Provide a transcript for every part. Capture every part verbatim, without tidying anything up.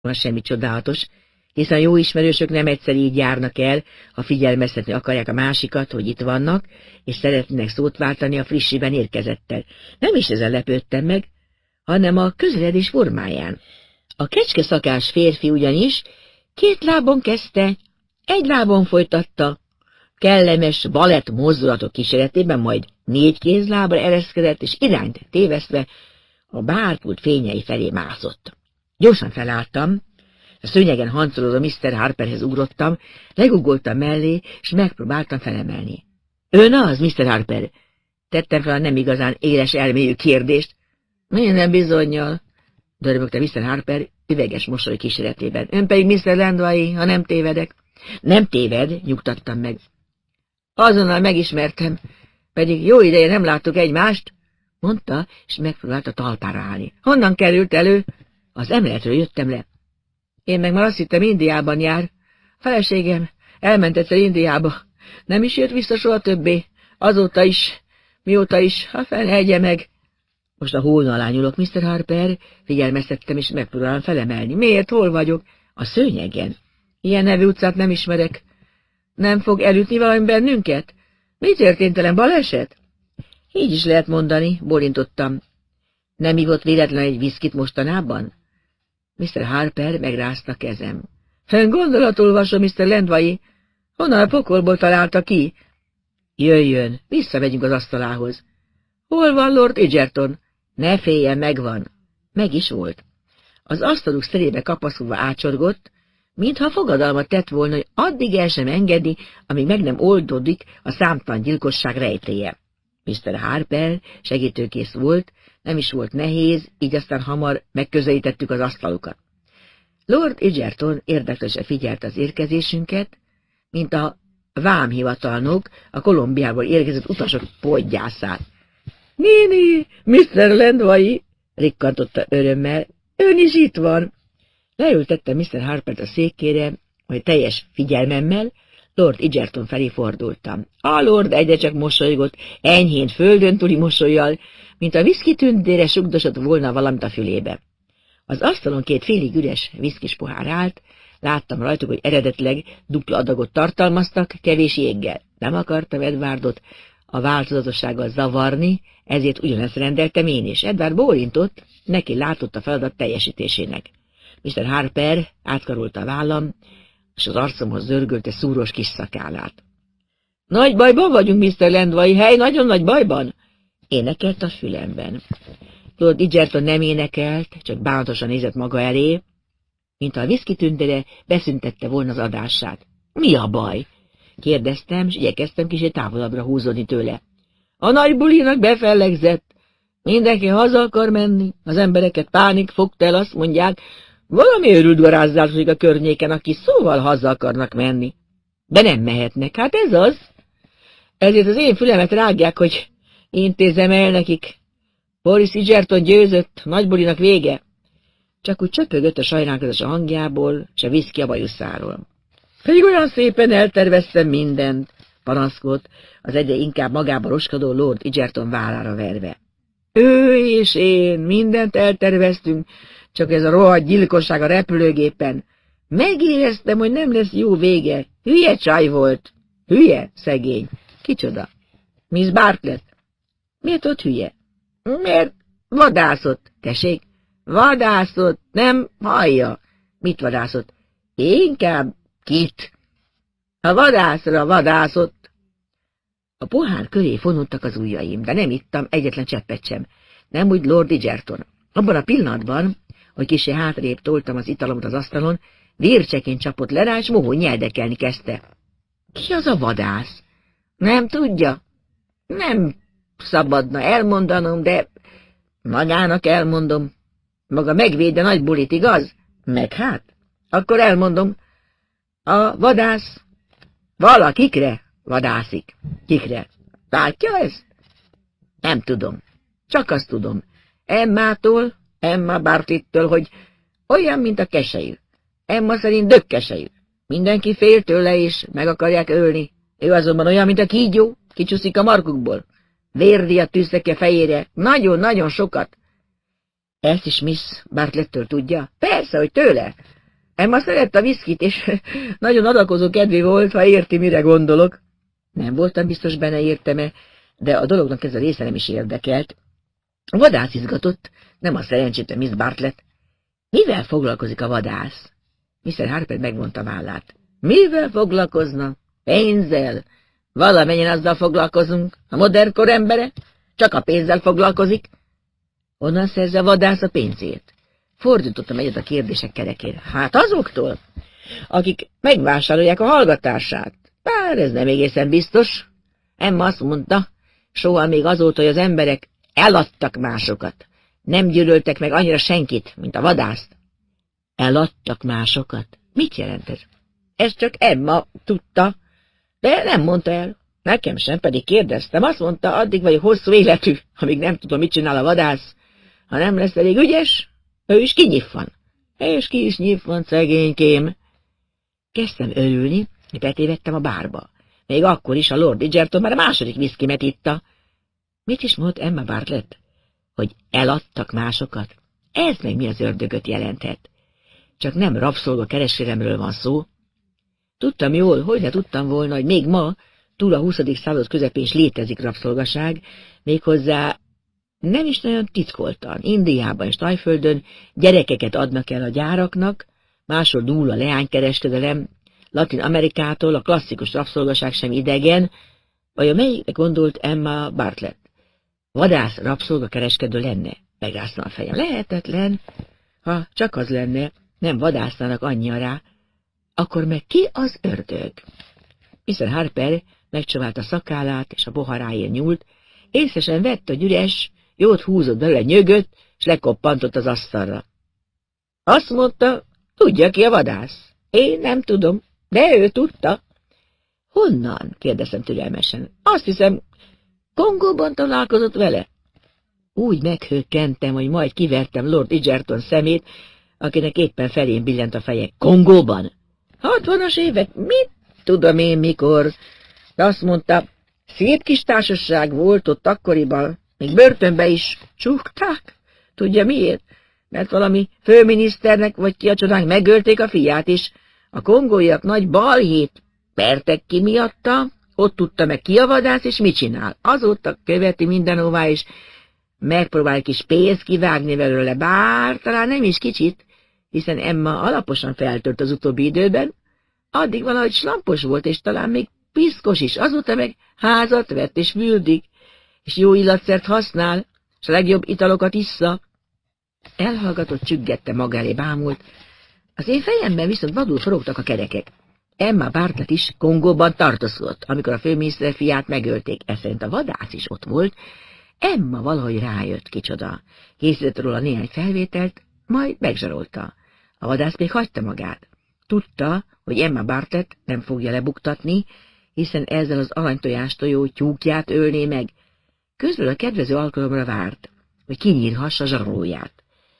Van semmi csodálatos, hiszen jó ismerősök nem egyszer így járnak el, ha figyelmeztetni akarják a másikat, hogy itt vannak, és szeretnének szót váltani a frissiben érkezettel. Nem is ezen lepődtem meg, hanem a közeledés formáján. A kecskeszakás férfi ugyanis két lábon kezdte, egy lábon folytatta, kellemes balett mozdulatok kíséretében, majd négy kézlábra ereszkedett, és irányt tévesztve a bárpult fényei felé mászott. Gyorsan felálltam, a szőnyegen hancolódó miszter Harperhez ugrottam, legugoltam mellé, és megpróbáltam felemelni. Ön az, miszter Harper? Tettem fel a nem igazán éles elmélyű kérdést. Minden bizonnyal, dörmögte miszter Harper üveges mosoly kíséretében. Ön pedig miszter Landway, ha nem tévedek. Nem téved, nyugtattam meg. Azonnal megismertem, pedig jó ideje nem láttuk egymást, mondta, és megpróbált a talpára állni. Honnan került elő? Az emeletről jöttem le. Én meg már azt hittem, Indiában jár. A feleségem elment egyszer Indiába. Nem is jött vissza soha többé. Azóta is, mióta is, ha felhegye meg. Most a hóna alá nyúlok, miszter Harper, figyelmeztettem, és megpróbálom felemelni. Miért? Hol vagyok? A szőnyegen. Ilyen nevű utcát nem ismerek. Nem fog elütni valami bennünket? Mi történt velem, baleset? Így is lehet mondani, bólintottam. Nem ivott véletlen egy viszkit mostanában? miszter Harper megrázta kezem. Fenn gondolatolvasom, miszter Landway. Honnan a pokolból találta ki? Jöjjön, visszamegyünk az asztalához. Hol van Lord Egerton? Ne féljen, megvan. Meg is volt. Az asztaluk szerébe kapaszkodva ácsorgott, mintha fogadalmat tett volna, hogy addig el sem engedi, amíg meg nem oldódik a számtalan gyilkosság rejtélye. miszter Harper segítőkész volt, nem is volt nehéz, így aztán hamar megközelítettük az asztalukat. Lord Egerton érdeklősen figyelte az érkezésünket, mint a vámhivatalnok a Kolumbiából érkezett utasok podgyászát. Néni, miszter Landway, rikkantotta örömmel, ön is itt van. Leültettem miszter Harpert a székére, hogy teljes figyelmemmel Lord Egerton felé fordultam. A lord egyre csak mosolygott, enyhén földön túli mosollyal, mint a viszki tündére sugdosott volna valamit a fülébe. Az asztalon két félig üres viszkis pohár állt, láttam rajtuk, hogy eredetileg dupla adagot tartalmaztak, kevés jéggel. Nem akartam Edwardot a változatossággal zavarni, ezért ugyanezt rendeltem én is. Edward bólintott, neki látott a feladat teljesítésének. miszter Harper átkarolta a vállam, és az arcomhoz zörgölte szúros kis szakállát. Nagy bajban vagyunk, miszter Landway, hely, nagyon nagy bajban! Énekelt a fülemben. Lord Egerton nem énekelt, csak bánatosan nézett maga elé, mint a viszki tündére beszüntette volna az adását. Mi a baj? Kérdeztem, és igyekeztem kicsit távolabbra húzódni tőle. A nagy bulinak befellegzett. Mindenki haza akar menni, az embereket pánik fogta el, azt mondják, valami őrült garázzásodik a környéken, aki szóval haza akarnak menni. De nem mehetnek, hát ez az. Ezért az én fülemet rágják, hogy intézzem el nekik. Boris Egerton győzött, nagy bulinak vége. Csak úgy csöpögött a sajnálkozás a hangjából, s a viszki a bajuszáról. Pedig olyan szépen elterveztem mindent, panaszkodt, az egyre inkább magába roskadó Lord Egerton vállára verve. Ő és én mindent elterveztünk, csak ez a rohadt gyilkosság a repülőgépen. Megéreztem, hogy nem lesz jó vége. Hülye csaj volt. Hülye, szegény. Kicsoda? Miss Bartlett. Miért ott hülye? Miért vadászott? Tessék? Vadászott, nem hallja. Mit vadászott? Inkább kit? A vadászra vadászott. A pohár köré fonultak az ujjaim, de nem ittam egyetlen cseppet sem. Nem úgy Lord Egerton. Abban a pillanatban, hogy kissé hátrébb toltam az italomot az asztalon, vércsekén csapott le rá, és mohón nyeldekelni kezdte. Ki az a vadász? Nem tudja? Nem szabadna elmondanom, de magának elmondom. Maga megvédje nagy bulit, igaz? Meg hát? Akkor elmondom. A vadász valakikre vadászik. Kikre? Látja ezt? Nem tudom. Csak azt tudom. Emmától, Emma Bartlettől, hogy olyan, mint a keselyű. Emma szerint dökkeselyű. Mindenki fél tőle, és meg akarják ölni. Ő azonban olyan, mint a kígyó, kicsúszik a markukból. Vérdíjat tűztek a fejére. Nagyon-nagyon sokat. Ezt is Miss Bartlettől tudja? Persze, hogy tőle. Emma szerette a viszkit, és nagyon adakozó kedvé volt, ha érti, mire gondolok. Nem voltam biztos benne, értem-e, de a dolognak ez a része nem is érdekelt. A vadász izgatott, nem a szerencsétlen Miss Bartlett. Mivel foglalkozik a vadász? miszter Harper megvonta vállát. Mivel foglalkozna? Pénzzel. Valamennyien azzal foglalkozunk. A modern kor embere csak a pénzzel foglalkozik. Honnan szerzi a vadász a pénzét? Fordítottam egyet a kérdések kerekére. Hát azoktól, akik megvásárolják a hallgatását. Bár ez nem egészen biztos. Emma azt mondta, soha még azóta, hogy az emberek eladtak másokat. Nem gyűlöltek meg annyira senkit, mint a vadászt. Eladtak másokat? Mit jelent ez? Ez csak Emma tudta, de nem mondta el. Nekem sem, pedig kérdeztem. Azt mondta, addig vagy hosszú életű, amíg nem tudom, mit csinál a vadász. Ha nem lesz elég ügyes, ő is kinyiffan. És ki is nyiffan, szegénykém. Kezdtem örülni, hogy betévedtem a bárba. Még akkor is a Lord Edgerton már a második viszkimet itta. Mit is mondott Emma Bartlett? Hogy eladtak másokat? Ez meg mi az ördögöt jelenthet? Csak nem rabszolga kereskedelemről van szó. Tudtam jól, hogy ne tudtam volna, hogy még ma, túl a huszadik század közepén is létezik rabszolgaság, méghozzá nem is nagyon titkoltan. Indiában és Tajföldön gyerekeket adnak el a gyáraknak, máshol dúl a leánykereskedelem, Latin Amerikától a klasszikus rabszolgaság sem idegen, vajon melyikre gondolt Emma Bartlett? Vadász rabszolgakereskedő lenne? Megráztam a fejem. Lehetetlen, ha csak az lenne, nem vadásznának annyira rá. Akkor meg ki az ördög? miszter Harper megcsövált a szakállát, és a boharáért nyúlt, észesen vett, hogy üres, jót húzott belőle, nyögött, és lekoppantott az asztalra. Azt mondta, tudja ki a vadász. Én nem tudom, de ő tudta. Honnan? kérdeztem türelmesen. Azt hiszem, Kongóban találkozott vele. Úgy meghökkentem, hogy majd kivertem Lord Edgerton szemét, akinek éppen felén billent a feje. Kongóban? Hatvanas évek? Mit tudom én mikor? De azt mondta, szép kis társaság volt ott akkoriban, még börtönbe is csukták. Tudja miért? Mert valami főminiszternek vagy ki a csodánk megölték a fiát is. A kongóiak nagy balhét pertek ki miatta, ott tudta meg ki a vadász, és mit csinál. Azóta követi mindenhová, és megpróbál egy kis pénzt kivágni belőle, bár talán nem is kicsit, hiszen Emma alaposan feltört az utóbbi időben, addig valahogy slampos volt, és talán még piszkos is, azóta meg házat vett, és fürdik, és jó illatszert használ, és a legjobb italokat issza. Elhallgatott, csüggette, maga elé bámult. Az én fejemben viszont vadul forogtak a kerekek. Emma Bartlett is Kongóban tartózkodott, amikor a főminiszter fiát megölték. Ez szerint a vadász is ott volt. Emma valahogy rájött, kicsoda. Készített róla néhány felvételt, majd megzsarolta. A vadász még hagyta magát. Tudta, hogy Emma Bartlett nem fogja lebuktatni, hiszen ezzel az aranytojástojó tyúkját ölné meg. Közben a kedvező alkalomra várt, hogy kinyírhassa zsarolóját.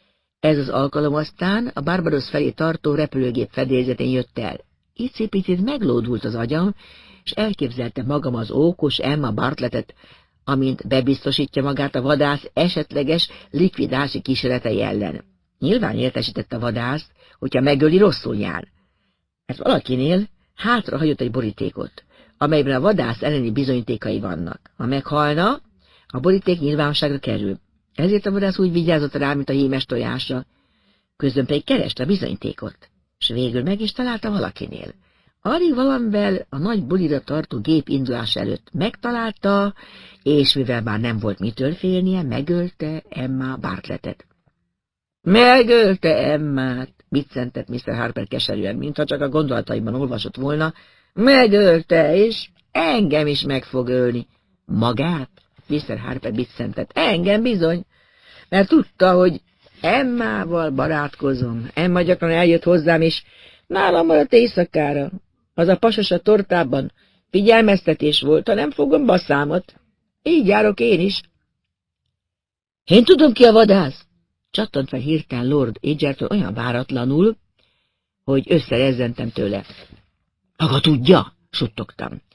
Ez az alkalom aztán a Barbados felé tartó repülőgép fedélzetén jött el. Icipicit meglódult az agyam, és elképzelte magam az ókos Emma Bartlettet, amint bebiztosítja magát a vadász esetleges likvidási kísérletei ellen. Nyilván értesítette a vadászt, hogyha megöli, rosszul jár. Mert valakinél hátra hagyott egy borítékot, amelyben a vadász elleni bizonyítékai vannak. Ha meghalna, a boríték nyilvánosságra kerül. Ezért a vadász úgy vigyázott rá, mint a hímes tojásra. Közben pedig kereste a bizonyítékot, és végül meg is találta valakinél. Alig valamivel a nagy bulira tartó gép indulás előtt megtalálta, és mivel már nem volt mitől félnie, megölte Emma Bartlettet. Megölte Emmát, biccentett miszter Harper keserűen, mintha csak a gondolataiban olvasott volna. Megölte, és engem is meg fog ölni. Magát? miszter Harper biccentett. Engem bizony, mert tudta, hogy Emmával barátkozom. Emma gyakran eljött hozzám, és nálam maradt éjszakára. Az a pasas a tortában figyelmeztetés volt, ha nem fogom baszámot. Így járok én is. Én tudom, ki a vadász? Csattant fel hirtelen Lord Edgerton olyan váratlanul, hogy összerezzentem tőle. Maga tudja? Suttogtam.